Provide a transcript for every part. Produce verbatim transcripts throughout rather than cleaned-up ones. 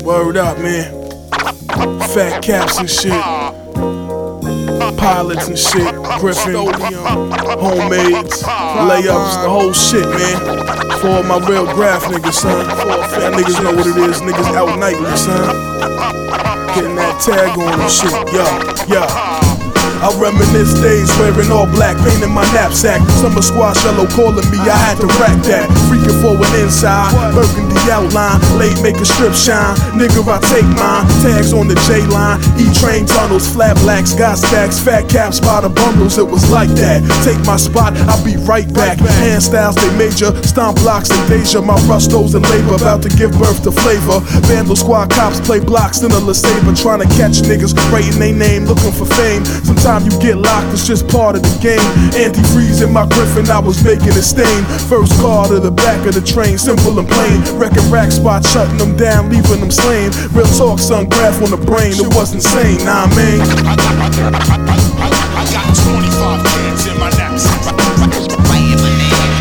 Word up, man. Fat caps and shit. Pilots and shit. Griffin. Homemades. Layups. The whole shit, man. For all my real graph niggas, son. Y'all niggas know what it is. Niggas out nightly, son. Getting that tag on and shit. Yo, yo. I reminisce days wearing all black, paint in my knapsack. Summer squash yellow calling me, I had to rack that. Freaking for an inside, burgundy outline. Late make a strip shine, nigga I take mine. Tags on the J-line, E-train tunnels. Flat blacks, got stacks, fat caps by the bundles. It was like that, take my spot, I'll be right back. Hand styles, they major, stomp blocks and Deja. My rustos and labor about to give birth to flavor. Vandal squad cops play blocks in a LeSabre. Trying to catch niggas, writing they name, looking for fame. Sometimes you get locked, it's just part of the game. Antifreeze in my Griffin, I was making a stain. First car to the back of the train, simple and plain. Wrecking rack spot, shutting them down, leaving them slain. Real talk, son, graph on the brain, it was insane, nah, man. I got, I got, I, I, I, I got twenty-five cans in my knapsack. Writing my name.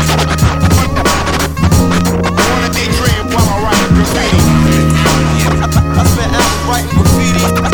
On a daydream while I write graffiti. I spent hours writing graffiti.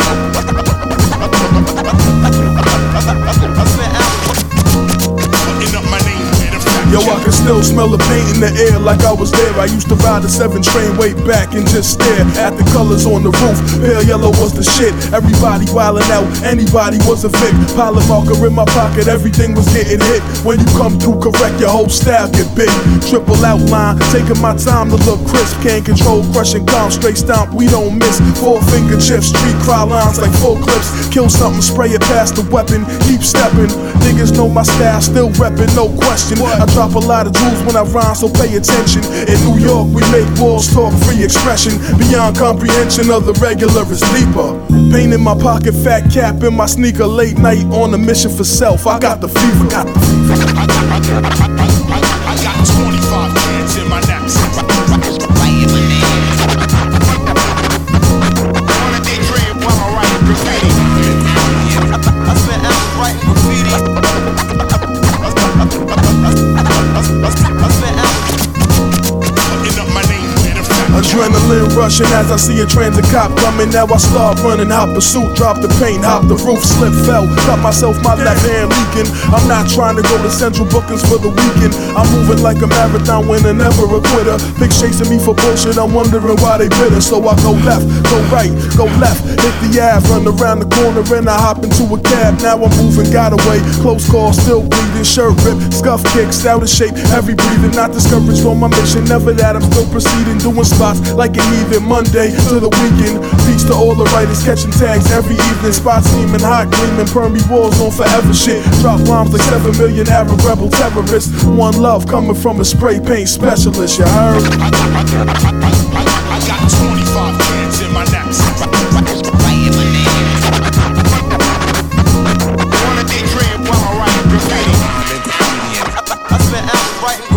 Yo, I can still smell the paint in the air like I was there. I used to ride the seven train way back and just stare at the colors on the roof. Pale yellow was the shit. Everybody wildin' out, anybody was a Vic. Pilot marker in my pocket, everything was getting hit. When you come through correct, your whole style get big. Triple outline, taking my time to look crisp. Can't control, crushing calm, straight stomp, we don't miss. Four finger chips, street cry lines like full clips. Kill something, spray it past the weapon, keep stepping. Niggas know my style, still reppin', no question. I drop a lot of jewels when I rhyme, so pay attention. In New York, we make walls talk, free expression. Beyond comprehension of the regular is deeper. Pain in my pocket, fat cap in my sneaker. Late night on a mission for self. I got the fever, got the fever. I got, I got, I got, I got twenty-five cans in my knapsack. Writing my name. On a daydream while I write graffiti. I spent hours writing graffiti. Adrenaline rushing as I see a transit cop coming. Now I start running, hop pursuit, drop the paint, hop the roof, slip, fell, cut myself, my left hand leaking. I'm not trying to go to central bookings for the weekend. I'm moving like a marathon winner, never a quitter. Pigs chasing me for bullshit, I'm wondering why they bitter. So I go left, go right, go left, hit the Ave, run around the corner and I hop into a cab. Now I'm moving, got away, close call, still bleeding, shirt rip, scuff kicks, out of shape, heavy breathing, not discouraged from my mission. Never that, I'm still proceeding, doing spots like an even Monday to the weekend. Peace to all the writers catching tags every evening. Spots steaming hot, gleaming, permy walls on forever shit. Drop bombs like seven million Arab rebel terrorists. One love coming from a spray paint specialist, you heard? I got, I got, I got, I got twenty-five cans in my knapsack. Writing my name. On a daydream while I write graffiti. I spent hours writing